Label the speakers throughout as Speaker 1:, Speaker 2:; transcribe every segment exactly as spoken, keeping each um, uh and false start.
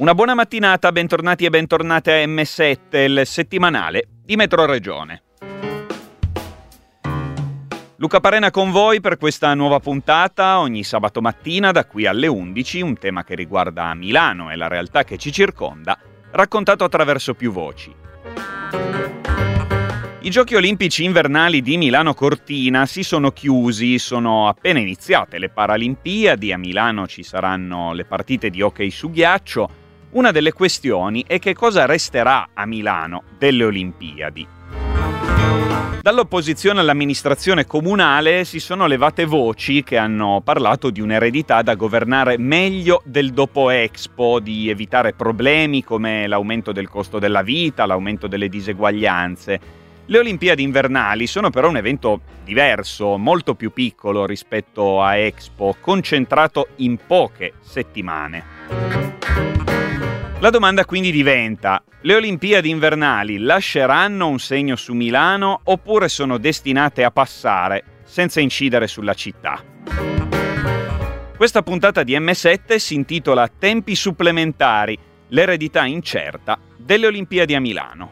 Speaker 1: Una buona mattinata, bentornati e bentornate a emme sette, il settimanale di Metroregione. Luca Parena con voi per questa nuova puntata, ogni sabato mattina da qui alle undici, un tema che riguarda Milano e la realtà che ci circonda, raccontato attraverso più voci. I Giochi Olimpici Invernali di Milano Cortina si sono chiusi, sono appena iniziate le Paralimpiadi, a Milano ci saranno le partite di hockey su ghiaccio. Una delle questioni è che cosa resterà a Milano delle Olimpiadi. Dall'opposizione all'amministrazione comunale si sono levate voci che hanno parlato di un'eredità da governare meglio del dopo Expo, di evitare problemi come l'aumento del costo della vita, l'aumento delle diseguaglianze. Le Olimpiadi invernali sono però un evento diverso, molto più piccolo rispetto a Expo, concentrato in poche settimane. La domanda quindi diventa: le Olimpiadi invernali lasceranno un segno su Milano oppure sono destinate a passare senza incidere sulla città? Questa puntata di emme sette si intitola Tempi supplementari, l'eredità incerta delle Olimpiadi a Milano.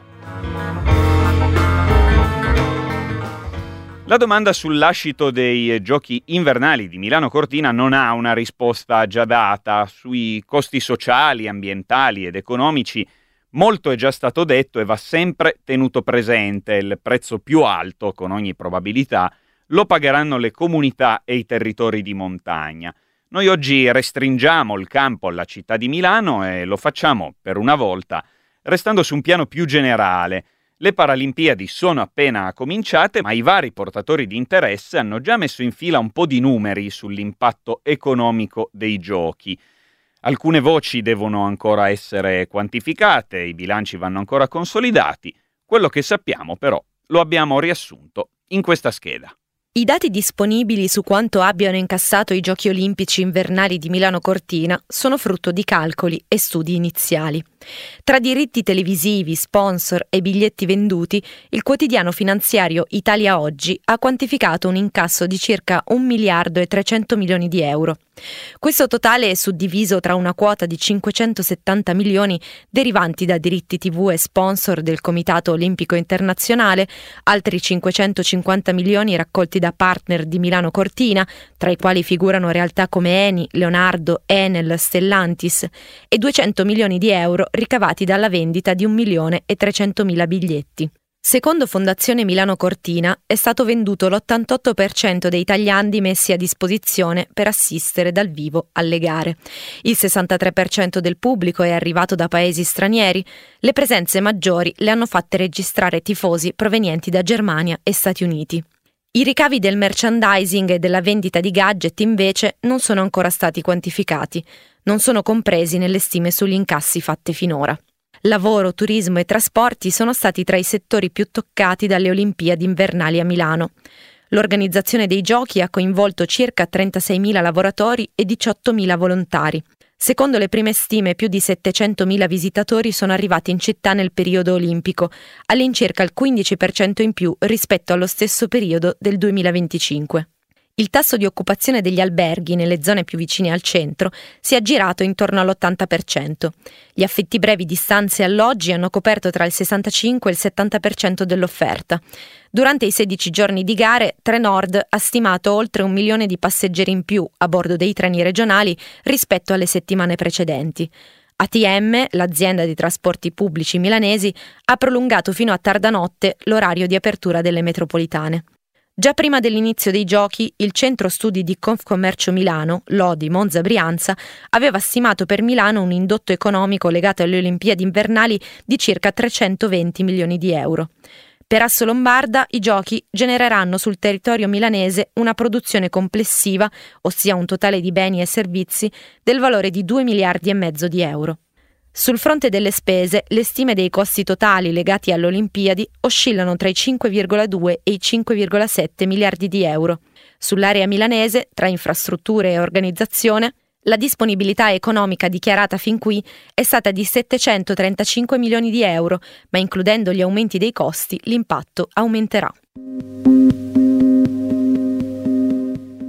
Speaker 1: La domanda sul lascito dei Giochi invernali di Milano Cortina non ha una risposta già data. Sui costi sociali, ambientali ed economici molto è già stato detto e va sempre tenuto presente. Il prezzo più alto, con ogni probabilità, lo pagheranno le comunità e i territori di montagna. Noi oggi restringiamo il campo alla città di Milano e lo facciamo per una volta restando su un piano più generale. Le Paralimpiadi sono appena cominciate, ma i vari portatori di interesse hanno già messo in fila un po' di numeri sull'impatto economico dei giochi. Alcune voci devono ancora essere quantificate, i bilanci vanno ancora consolidati. Quello che sappiamo però lo abbiamo riassunto in questa scheda.
Speaker 2: I dati disponibili su quanto abbiano incassato i Giochi Olimpici Invernali di Milano Cortina sono frutto di calcoli e studi iniziali. Tra diritti televisivi, sponsor e biglietti venduti, il quotidiano finanziario Italia Oggi ha quantificato un incasso di circa un miliardo e trecento milioni di euro. Questo totale è suddiviso tra una quota di cinquecentosettanta milioni derivanti da diritti tivù e sponsor del Comitato Olimpico Internazionale, altri cinquecentocinquanta milioni raccolti da partner di Milano Cortina, tra i quali figurano realtà come Eni, Leonardo, Enel, Stellantis, e duecento milioni di euro ricavati dalla vendita di un milione e trecentomila biglietti. Secondo Fondazione Milano Cortina è stato venduto l'ottantotto per cento dei tagliandi messi a disposizione per assistere dal vivo alle gare. Il sessantatré per cento del pubblico è arrivato da paesi stranieri. Le presenze maggiori le hanno fatte registrare tifosi provenienti da Germania e Stati Uniti. I ricavi del merchandising e della vendita di gadget invece non sono ancora stati quantificati, non sono compresi nelle stime sugli incassi fatte finora. Lavoro, turismo e trasporti sono stati tra i settori più toccati dalle Olimpiadi invernali a Milano. L'organizzazione dei giochi ha coinvolto circa trentaseimila lavoratori e diciottomila volontari. Secondo le prime stime, più di settecentomila visitatori sono arrivati in città nel periodo olimpico, all'incirca il quindici per cento in più rispetto allo stesso periodo del duemilaventicinque. Il tasso di occupazione degli alberghi nelle zone più vicine al centro si è aggirato intorno all'ottanta per cento. Gli affitti brevi di stanze e alloggi hanno coperto tra il sessantacinque e il settanta per cento dell'offerta. Durante i sedici giorni di gare, Trenord ha stimato oltre un milione di passeggeri in più a bordo dei treni regionali rispetto alle settimane precedenti. A T M, l'azienda di trasporti pubblici milanesi, ha prolungato fino a tarda notte l'orario di apertura delle metropolitane. Già prima dell'inizio dei giochi, il centro studi di Confcommercio Milano, Lodi, Monza, Brianza, aveva stimato per Milano un indotto economico legato alle Olimpiadi invernali di circa trecentoventi milioni di euro. Per Assolombarda i giochi genereranno sul territorio milanese una produzione complessiva, ossia un totale di beni e servizi, del valore di due miliardi e mezzo di euro. Sul fronte delle spese, le stime dei costi totali legati alle Olimpiadi oscillano tra i cinque virgola due e i cinque virgola sette miliardi di euro. Sull'area milanese, tra infrastrutture e organizzazione, la disponibilità economica dichiarata fin qui è stata di settecentotrentacinque milioni di euro, ma includendo gli aumenti dei costi, l'impatto aumenterà.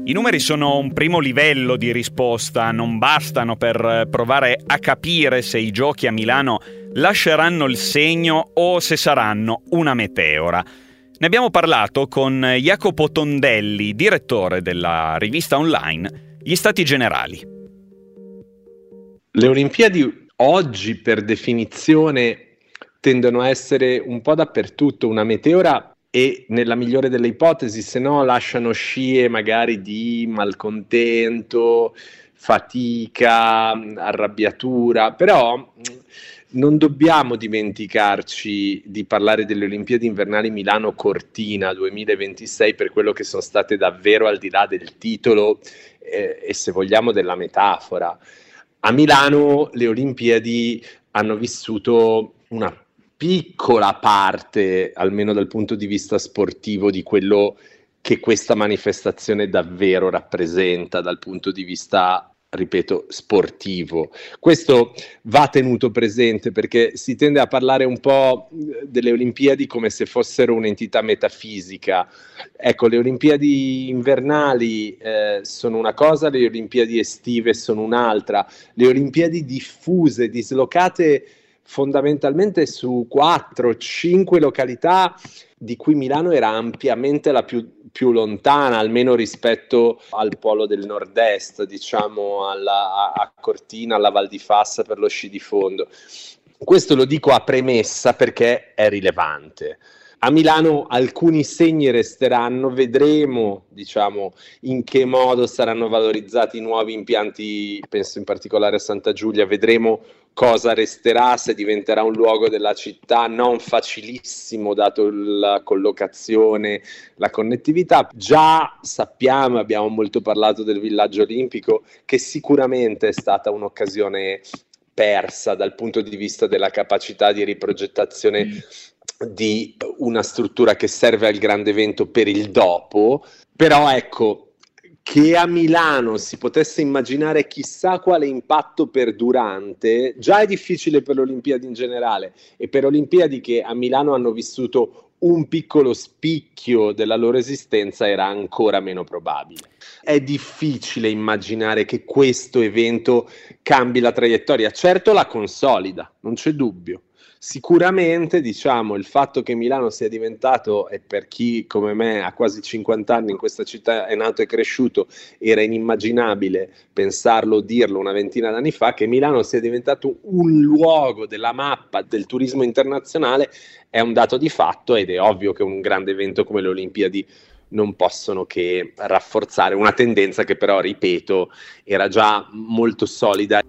Speaker 1: I numeri sono un primo livello di risposta, non bastano per provare a capire se i giochi a Milano lasceranno il segno o se saranno una meteora. Ne abbiamo parlato con Jacopo Tondelli, direttore della rivista online Gli Stati Generali.
Speaker 3: Le Olimpiadi oggi, per definizione, tendono a essere un po' dappertutto una meteora e, nella migliore delle ipotesi, se no lasciano scie magari di malcontento, fatica, arrabbiatura, però non dobbiamo dimenticarci di parlare delle Olimpiadi invernali Milano-Cortina duemilaventisei per quello che sono state davvero, al di là del titolo eh, e, se vogliamo, della metafora. A Milano le Olimpiadi hanno vissuto una piccola parte, almeno dal punto di vista sportivo, di quello che questa manifestazione davvero rappresenta dal punto di vista, ripeto, sportivo. Questo va tenuto presente perché si tende a parlare un po' delle Olimpiadi come se fossero un'entità metafisica. Ecco, le Olimpiadi invernali eh, sono una cosa, le Olimpiadi estive sono un'altra. Le Olimpiadi diffuse, dislocate fondamentalmente su quattro cinque località, di cui Milano era ampiamente la più, più lontana, almeno rispetto al polo del nord-est, diciamo alla, a Cortina, alla Val di Fassa per lo sci di fondo. Questo lo dico a premessa perché è rilevante. A Milano alcuni segni resteranno, vedremo, diciamo, in che modo saranno valorizzati i nuovi impianti, penso in particolare a Santa Giulia, vedremo cosa resterà, se diventerà un luogo della città non facilissimo dato la collocazione, la connettività. Già sappiamo, abbiamo molto parlato del villaggio olimpico, che sicuramente è stata un'occasione persa dal punto di vista della capacità di riprogettazione mm. di una struttura che serve al grande evento per il dopo, però ecco, che a Milano si potesse immaginare chissà quale impatto per durante, già è difficile per le Olimpiadi in generale, e per Olimpiadi che a Milano hanno vissuto un piccolo spicchio della loro esistenza era ancora meno probabile. È difficile immaginare che questo evento cambi la traiettoria, certo la consolida, non c'è dubbio. Sicuramente, diciamo, il fatto che Milano sia diventato, e per chi come me ha quasi cinquanta anni in questa città è nato e cresciuto, era inimmaginabile pensarlo o dirlo una ventina d'anni fa, che Milano sia diventato un luogo della mappa del turismo internazionale è un dato di fatto, ed è ovvio che un grande evento come le Olimpiadi non possono che rafforzare una tendenza che però, ripeto, era già molto solida.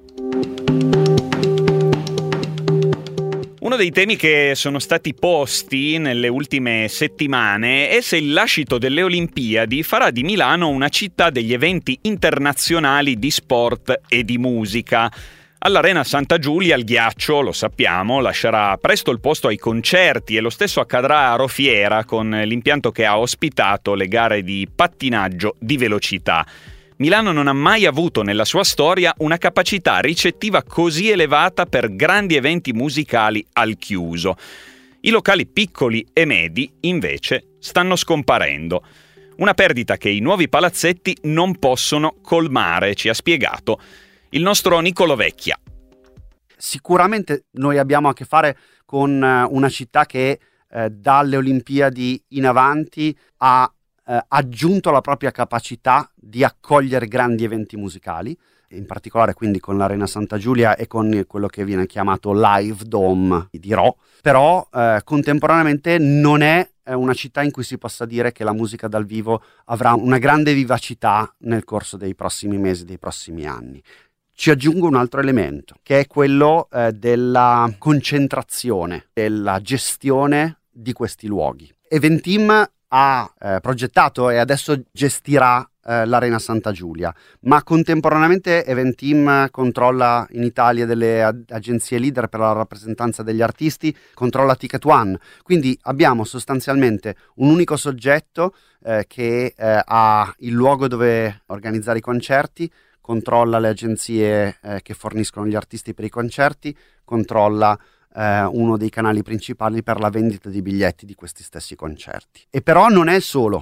Speaker 1: Uno dei temi che sono stati posti nelle ultime settimane è se il lascito delle Olimpiadi farà di Milano una città degli eventi internazionali di sport e di musica. All'Arena Santa Giulia il ghiaccio, lo sappiamo, lascerà presto il posto ai concerti, e lo stesso accadrà a Rofiera con l'impianto che ha ospitato le gare di pattinaggio di velocità. Milano non ha mai avuto nella sua storia una capacità ricettiva così elevata per grandi eventi musicali al chiuso. I locali piccoli e medi, invece, stanno scomparendo. Una perdita che i nuovi palazzetti non possono colmare, ci ha spiegato il nostro Nicolo Vecchia.
Speaker 4: Sicuramente noi abbiamo a che fare con una città che eh, dalle Olimpiadi in avanti ha eh, aggiunto la propria capacità di accogliere grandi eventi musicali, in particolare quindi con l'Arena Santa Giulia e con quello che viene chiamato Live Dome di Rho, però eh, contemporaneamente non è una città in cui si possa dire che la musica dal vivo avrà una grande vivacità nel corso dei prossimi mesi, dei prossimi anni. Ci aggiungo un altro elemento, che è quello eh, della concentrazione, della gestione di questi luoghi. Eventim ha eh, progettato e adesso gestirà eh, l'Arena Santa Giulia, ma contemporaneamente Eventim controlla in Italia delle ag- agenzie leader per la rappresentanza degli artisti, controlla Ticket One, quindi abbiamo sostanzialmente un unico soggetto eh, che eh, ha il luogo dove organizzare i concerti, controlla le agenzie eh, che forniscono gli artisti per i concerti, controlla eh, uno dei canali principali per la vendita di biglietti di questi stessi concerti. E però non è solo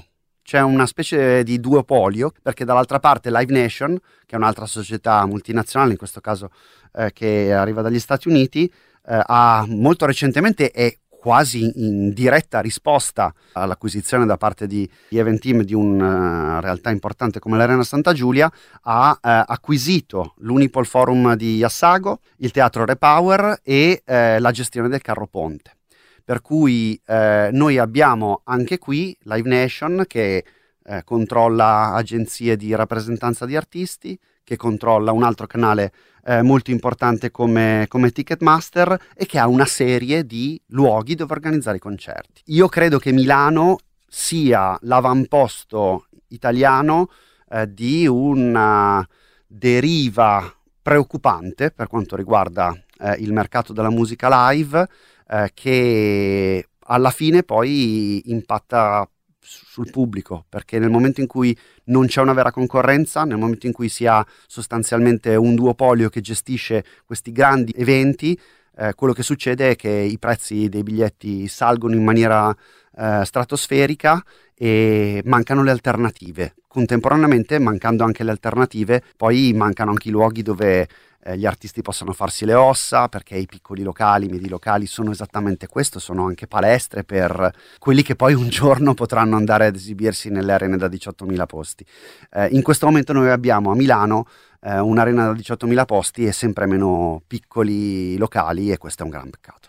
Speaker 4: c'è una specie di duopolio, perché dall'altra parte Live Nation, che è un'altra società multinazionale, in questo caso eh, che arriva dagli Stati Uniti, eh, ha molto recentemente e quasi in diretta risposta all'acquisizione da parte di, di Eventim di una uh, realtà importante come l'Arena Santa Giulia, ha uh, acquisito l'Unipol Forum di Assago, il Teatro Repower e uh, la gestione del Carro Ponte. Per cui uh, noi abbiamo anche qui Live Nation che uh, controlla agenzie di rappresentanza di artisti, che controlla un altro canale eh, molto importante come, come Ticketmaster e che ha una serie di luoghi dove organizzare i concerti. Io credo che Milano sia l'avamposto italiano eh, di una deriva preoccupante per quanto riguarda eh, il mercato della musica live, eh, che alla fine poi impatta sul pubblico, perché nel momento in cui non c'è una vera concorrenza, nel momento in cui si ha sostanzialmente un duopolio che gestisce questi grandi eventi, eh, quello che succede è che i prezzi dei biglietti salgono in maniera eh, stratosferica e mancano le alternative. Contemporaneamente, mancando anche le alternative, poi mancano anche i luoghi dove eh, gli artisti possono farsi le ossa, perché i piccoli locali, i medi locali sono esattamente questo, sono anche palestre per quelli che poi un giorno potranno andare ad esibirsi nelle arene da diciottomila posti. Eh, in questo momento noi abbiamo a Milano eh, un'arena da diciottomila posti e sempre meno piccoli locali, e questo è un gran peccato.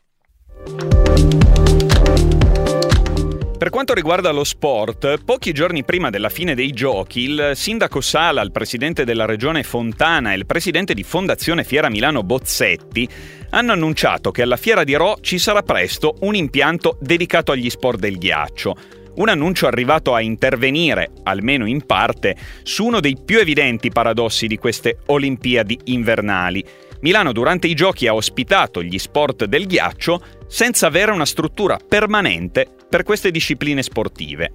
Speaker 1: Per quanto riguarda lo sport, pochi giorni prima della fine dei giochi, il sindaco Sala, il presidente della regione Fontana e il presidente di Fondazione Fiera Milano Bozzetti hanno annunciato che alla Fiera di Rho ci sarà presto un impianto dedicato agli sport del ghiaccio. Un annuncio arrivato a intervenire, almeno in parte, su uno dei più evidenti paradossi di queste Olimpiadi invernali. Milano durante i giochi ha ospitato gli sport del ghiaccio senza avere una struttura permanente per queste discipline sportive.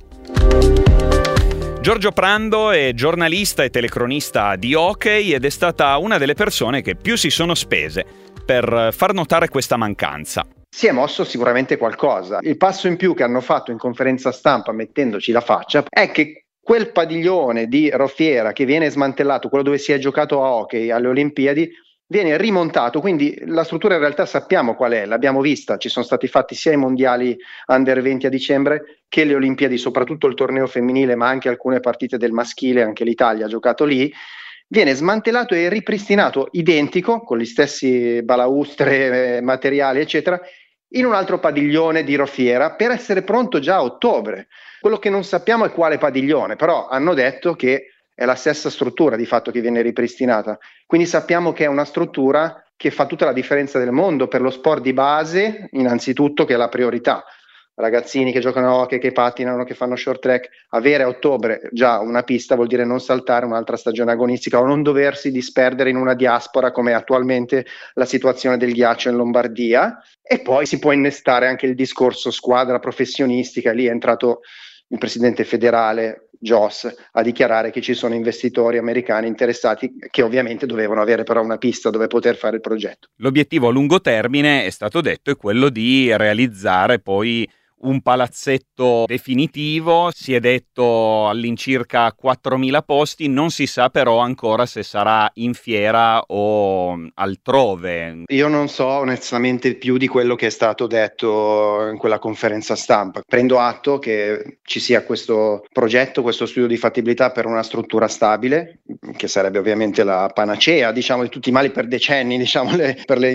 Speaker 1: Giorgio Prando è giornalista e telecronista di hockey ed è stata una delle persone che più si sono spese per far notare questa mancanza.
Speaker 5: Si è mosso sicuramente qualcosa. Il passo in più che hanno fatto in conferenza stampa mettendoci la faccia è che quel padiglione di Roffiera che viene smantellato, quello dove si è giocato a hockey alle Olimpiadi, viene rimontato, quindi la struttura in realtà sappiamo qual è, l'abbiamo vista, ci sono stati fatti sia i mondiali under venti a dicembre che le Olimpiadi, soprattutto il torneo femminile, ma anche alcune partite del maschile, anche l'Italia ha giocato lì. Viene smantellato e ripristinato identico, con gli stessi balaustre, eh, materiali eccetera, in un altro padiglione di Roffiera per essere pronto già a ottobre. Quello che non sappiamo è quale padiglione, però hanno detto che è la stessa struttura di fatto che viene ripristinata, quindi sappiamo che è una struttura che fa tutta la differenza del mondo per lo sport di base, innanzitutto, che è la priorità. Ragazzini che giocano a hockey, che pattinano, che fanno short track, avere a ottobre già una pista vuol dire non saltare un'altra stagione agonistica o non doversi disperdere in una diaspora come è attualmente la situazione del ghiaccio in Lombardia. E poi si può innestare anche il discorso squadra professionistica, lì è entrato il presidente federale Joss a dichiarare che ci sono investitori americani interessati che ovviamente dovevano avere però una pista dove poter fare il progetto.
Speaker 1: L'obiettivo a lungo termine, è stato detto, è quello di realizzare poi un palazzetto definitivo. Si è detto all'incirca quattromila posti, non si sa però ancora se sarà in fiera o altrove.
Speaker 5: Io non so onestamente più di quello che è stato detto in quella conferenza stampa. Prendo atto che ci sia questo progetto, questo studio di fattibilità per una struttura stabile, che sarebbe ovviamente la panacea, diciamo, di tutti i mali per decenni, diciamo, le, per le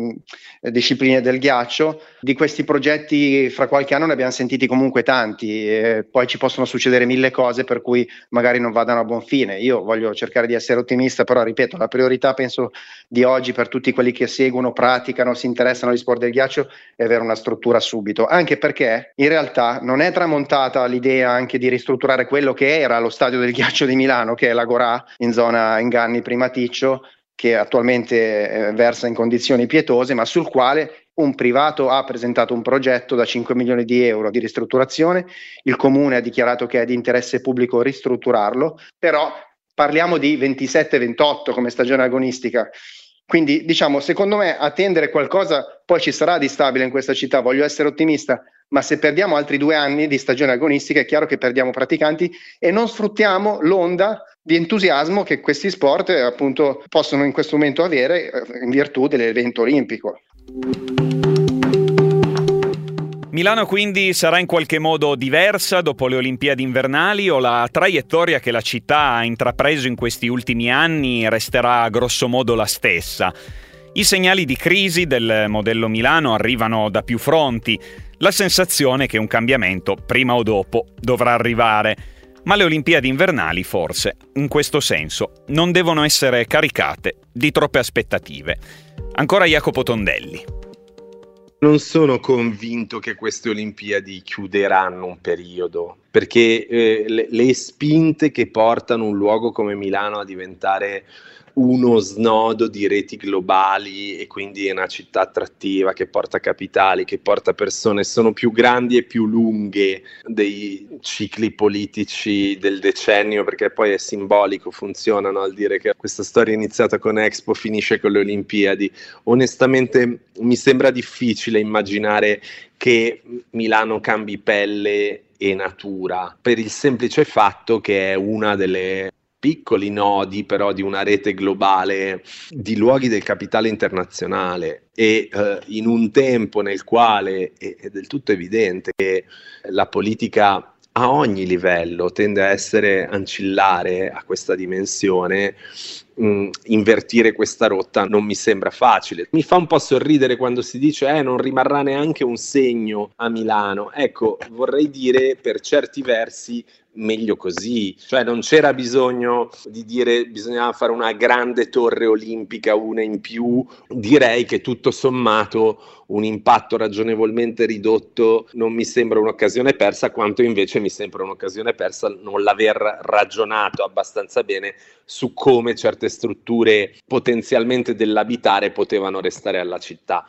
Speaker 5: eh, discipline del ghiaccio. Di questi progetti fra qualche anno ne abbiamo sentiti comunque tanti, e poi ci possono succedere mille cose per cui magari non vadano a buon fine. Io voglio cercare di essere ottimista, però ripeto, la priorità penso di oggi per tutti quelli che seguono, praticano, si interessano agli sport del ghiaccio è avere una struttura subito, anche perché in realtà non è tramontata l'idea anche di ristrutturare quello che era lo stadio del ghiaccio di Milano, che è l'Agorà in zona Inganni Primaticcio, che attualmente eh, versa in condizioni pietose, ma sul quale un privato ha presentato un progetto da cinque milioni di euro di ristrutturazione. Il comune ha dichiarato che è di interesse pubblico ristrutturarlo, però parliamo di ventisette ventotto come stagione agonistica. Quindi diciamo, secondo me attendere qualcosa poi ci sarà di stabile in questa città, voglio essere ottimista, ma se perdiamo altri due anni di stagione agonistica è chiaro che perdiamo praticanti e non sfruttiamo l'onda di entusiasmo che questi sport eh, appunto possono in questo momento avere eh, in virtù dell'evento olimpico.
Speaker 1: Milano quindi sarà in qualche modo diversa dopo le Olimpiadi invernali, o la traiettoria che la città ha intrapreso in questi ultimi anni resterà grosso modo la stessa? I segnali di crisi del modello Milano arrivano da più fronti, la sensazione che un cambiamento prima o dopo dovrà arrivare, ma le Olimpiadi invernali forse, in questo senso, non devono essere caricate di troppe aspettative. Ancora Jacopo Tondelli.
Speaker 3: Non sono convinto che queste Olimpiadi chiuderanno un periodo, perché eh, le, le spinte che portano un luogo come Milano a diventare uno snodo di reti globali e quindi è una città attrattiva che porta capitali, che porta persone, sono più grandi e più lunghe dei cicli politici del decennio, perché poi è simbolico, funzionano al dire che questa storia è iniziata con Expo, finisce con le Olimpiadi. Onestamente mi sembra difficile immaginare che Milano cambi pelle e natura, per il semplice fatto che è una delle piccoli nodi però di una rete globale di luoghi del capitale internazionale e eh, in un tempo nel quale è, è del tutto evidente che la politica a ogni livello tende a essere ancillare a questa dimensione, mh, invertire questa rotta non mi sembra facile. Mi fa un po' sorridere quando si dice eh non rimarrà neanche un segno a Milano. Ecco, vorrei dire per certi versi meglio così, cioè non c'era bisogno di dire bisognava fare una grande torre olimpica, una in più. Direi che tutto sommato un impatto ragionevolmente ridotto non mi sembra un'occasione persa, quanto invece mi sembra un'occasione persa non l'aver ragionato abbastanza bene su come certe strutture potenzialmente dell'abitare potevano restare alla città.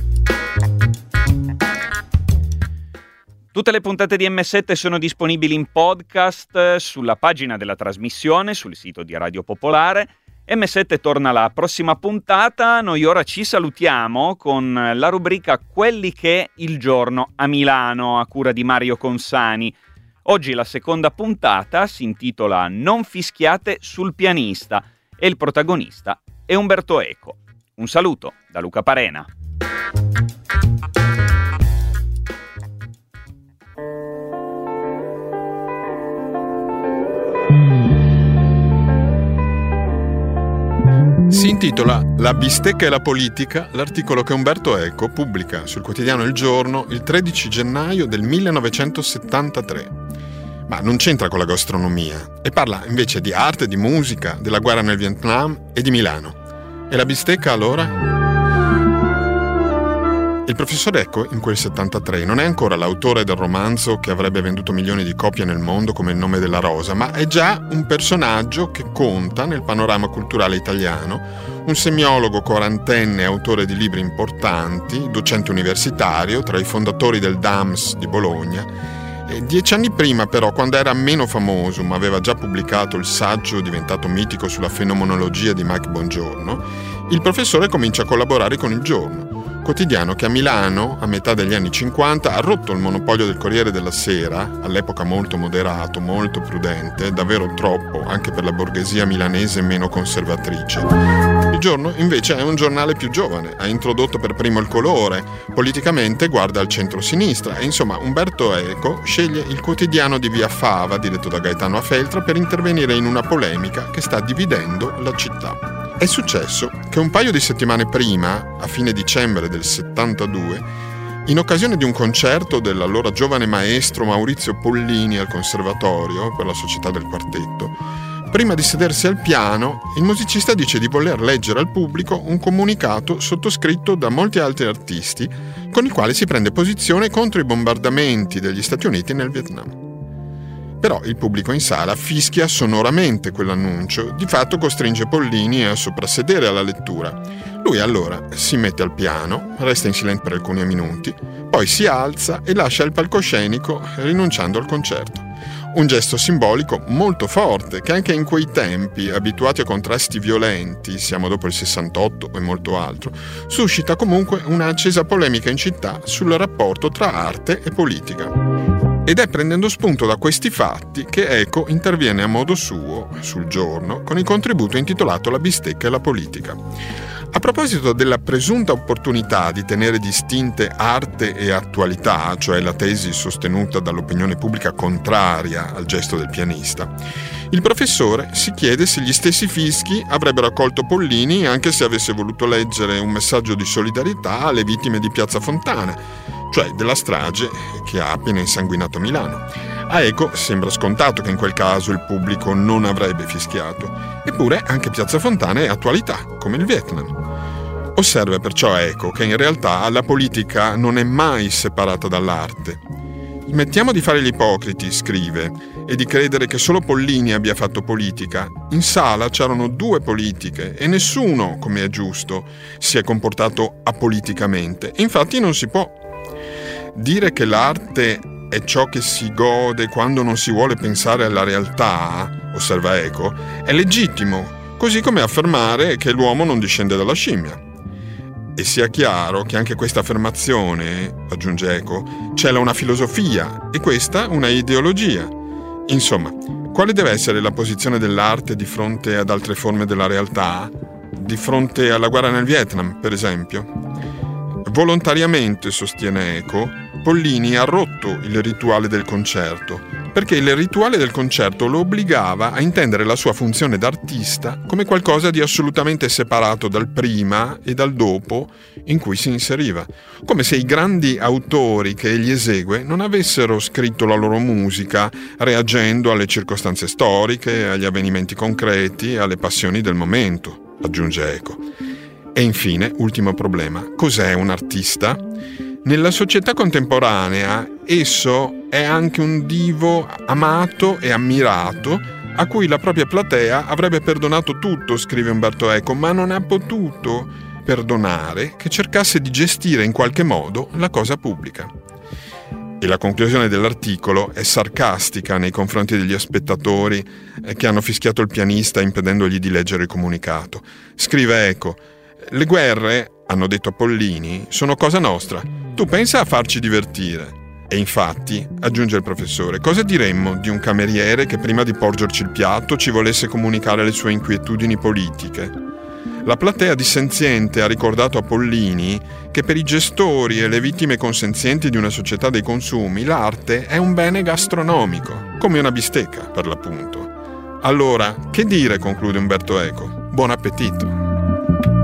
Speaker 1: Tutte le puntate di emme sette sono disponibili in podcast sulla pagina della trasmissione, sul sito di Radio Popolare. emme sette torna alla prossima puntata, noi ora ci salutiamo con la rubrica Quelli che il giorno a Milano, a cura di Mario Consani. Oggi la seconda puntata si intitola Non fischiate sul pianista e il protagonista è Umberto Eco. Un saluto da Luca Parena.
Speaker 6: Si intitola La bistecca e la politica l'articolo che Umberto Eco pubblica sul quotidiano Il Giorno il tredici gennaio del millenovecentosettantatré. Ma non c'entra con la gastronomia e parla invece di arte, di musica, della guerra nel Vietnam e di Milano. E la bistecca allora? Il professor Eco, in quel settantatré, non è ancora l'autore del romanzo che avrebbe venduto milioni di copie nel mondo come Il nome della rosa, ma è già un personaggio che conta nel panorama culturale italiano, un semiologo quarantenne, autore di libri importanti, docente universitario, tra i fondatori del D A M S di Bologna. E dieci anni prima, però, quando era meno famoso, ma aveva già pubblicato il saggio diventato mitico sulla fenomenologia di Mike Bongiorno, il professore comincia a collaborare con Il Giorno, quotidiano che a Milano, a metà degli anni cinquanta, ha rotto il monopolio del Corriere della Sera, all'epoca molto moderato, molto prudente, davvero troppo, anche per la borghesia milanese meno conservatrice. Il Giorno, invece, è un giornale più giovane, ha introdotto per primo il colore, politicamente guarda al centro-sinistra e, insomma, Umberto Eco sceglie il quotidiano di Via Fava, diretto da Gaetano Afeltra, per intervenire in una polemica che sta dividendo la città. È successo che un paio di settimane prima, a fine dicembre del settantadue, in occasione di un concerto dell'allora giovane maestro Maurizio Pollini al Conservatorio per la Società del Quartetto, prima di sedersi al piano, il musicista dice di voler leggere al pubblico un comunicato sottoscritto da molti altri artisti, con il quale si prende posizione contro i bombardamenti degli Stati Uniti nel Vietnam. Però il pubblico in sala fischia sonoramente quell'annuncio, di fatto costringe Pollini a soprassedere alla lettura. Lui allora si mette al piano, resta in silenzio per alcuni minuti, poi si alza e lascia il palcoscenico rinunciando al concerto. Un gesto simbolico molto forte, che anche in quei tempi, abituati a contrasti violenti, siamo dopo il sessantotto e molto altro, suscita comunque una accesa polemica in città sul rapporto tra arte e politica. Ed è prendendo spunto da questi fatti che Eco interviene a modo suo, sul Giorno, con il contributo intitolato La bistecca e la politica. A proposito della presunta opportunità di tenere distinte arte e attualità, cioè la tesi sostenuta dall'opinione pubblica contraria al gesto del pianista, il professore si chiede se gli stessi fischi avrebbero accolto Pollini anche se avesse voluto leggere un messaggio di solidarietà alle vittime di Piazza Fontana, cioè della strage che ha appena insanguinato Milano. A Eco sembra scontato che in quel caso il pubblico non avrebbe fischiato, eppure anche Piazza Fontana è attualità, come il Vietnam. Osserva perciò Eco che in realtà la politica non è mai separata dall'arte. Smettiamo di fare gli ipocriti, scrive, e di credere che solo Pollini abbia fatto politica. In sala c'erano due politiche e nessuno, come è giusto, si è comportato apoliticamente. Infatti non si può. Dire che l'arte è ciò che si gode quando non si vuole pensare alla realtà, osserva Eco, è legittimo, così come affermare che l'uomo non discende dalla scimmia. E sia chiaro che anche questa affermazione, aggiunge Eco, cela una filosofia e questa una ideologia. Insomma, quale deve essere la posizione dell'arte di fronte ad altre forme della realtà? Di fronte alla guerra nel Vietnam, per esempio? Volontariamente, sostiene Eco, Pollini ha rotto il rituale del concerto, perché il rituale del concerto lo obbligava a intendere la sua funzione d'artista come qualcosa di assolutamente separato dal prima e dal dopo in cui si inseriva, come se i grandi autori che egli esegue non avessero scritto la loro musica reagendo alle circostanze storiche, agli avvenimenti concreti, alle passioni del momento, aggiunge Eco. E infine, ultimo problema, cos'è un artista? Nella società contemporanea esso è anche un divo amato e ammirato a cui la propria platea avrebbe perdonato tutto, scrive Umberto Eco, ma non ha potuto perdonare che cercasse di gestire in qualche modo la cosa pubblica. E la conclusione dell'articolo è sarcastica nei confronti degli spettatori che hanno fischiato il pianista impedendogli di leggere il comunicato. Scrive Eco: le guerre, hanno detto a Pollini, sono cosa nostra. Tu pensa a farci divertire. E infatti, aggiunge il professore, cosa diremmo di un cameriere che prima di porgerci il piatto ci volesse comunicare le sue inquietudini politiche? La platea dissenziente ha ricordato a Pollini che per i gestori e le vittime consenzienti di una società dei consumi l'arte è un bene gastronomico, come una bistecca per l'appunto. Allora, che dire, conclude Umberto Eco? Buon appetito!